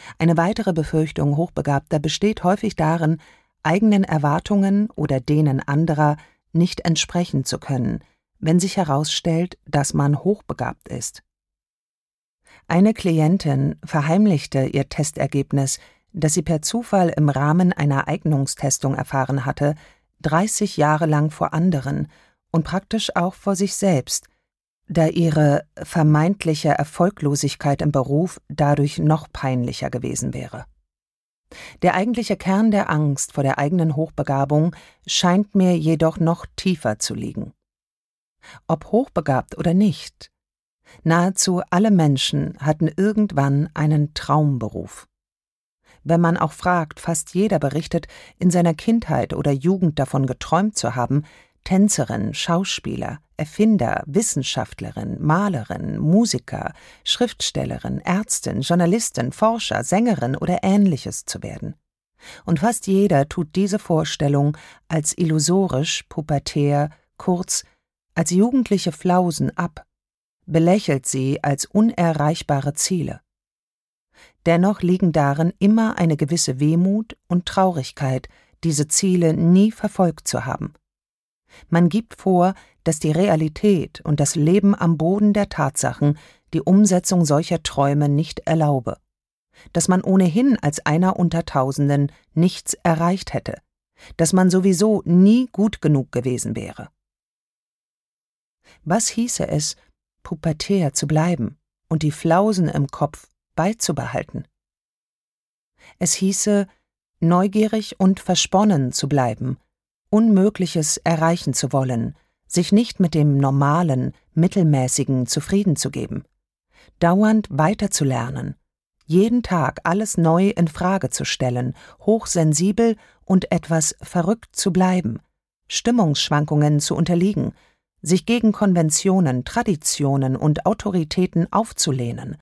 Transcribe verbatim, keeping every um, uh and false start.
Eine weitere Befürchtung Hochbegabter besteht häufig darin, eigenen Erwartungen oder denen anderer nicht entsprechen zu können, wenn sich herausstellt, dass man hochbegabt ist. Eine Klientin verheimlichte ihr Testergebnis, das sie per Zufall im Rahmen einer Eignungstestung erfahren hatte, dreißig Jahre lang vor anderen und praktisch auch vor sich selbst, da ihre vermeintliche Erfolglosigkeit im Beruf dadurch noch peinlicher gewesen wäre. Der eigentliche Kern der Angst vor der eigenen Hochbegabung scheint mir jedoch noch tiefer zu liegen. Ob hochbegabt oder nicht, nahezu alle Menschen hatten irgendwann einen Traumberuf. Wenn man auch fragt, fast jeder berichtet, in seiner Kindheit oder Jugend davon geträumt zu haben, Tänzerin, Schauspieler, Erfinder, Wissenschaftlerin, Malerin, Musiker, Schriftstellerin, Ärztin, Journalistin, Forscher, Sängerin oder Ähnliches zu werden. Und fast jeder tut diese Vorstellung als illusorisch, pubertär, kurz, als jugendliche Flausen ab, belächelt sie als unerreichbare Ziele. Dennoch liegen darin immer eine gewisse Wehmut und Traurigkeit, diese Ziele nie verfolgt zu haben. Man gibt vor, dass die Realität und das Leben am Boden der Tatsachen die Umsetzung solcher Träume nicht erlaube, dass man ohnehin als einer unter Tausenden nichts erreicht hätte, dass man sowieso nie gut genug gewesen wäre. Was hieße es, pubertär zu bleiben und die Flausen im Kopf beizubehalten? Es hieße, neugierig und versponnen zu bleiben, Unmögliches erreichen zu wollen, sich nicht mit dem Normalen, Mittelmäßigen zufrieden zu geben, dauernd weiterzulernen, jeden Tag alles neu in Frage zu stellen, hochsensibel und etwas verrückt zu bleiben, Stimmungsschwankungen zu unterliegen, sich gegen Konventionen, Traditionen und Autoritäten aufzulehnen,